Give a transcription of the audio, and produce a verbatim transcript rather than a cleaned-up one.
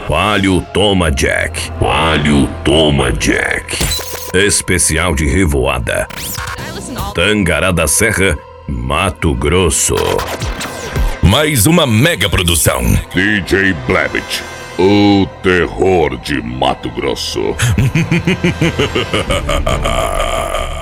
Coalho toma Jack. Coalho toma Jack. Especial de Revoada. Tangará da Serra, Mato Grosso. Mais uma mega produção. D J Blabbit, o terror de Mato Grosso.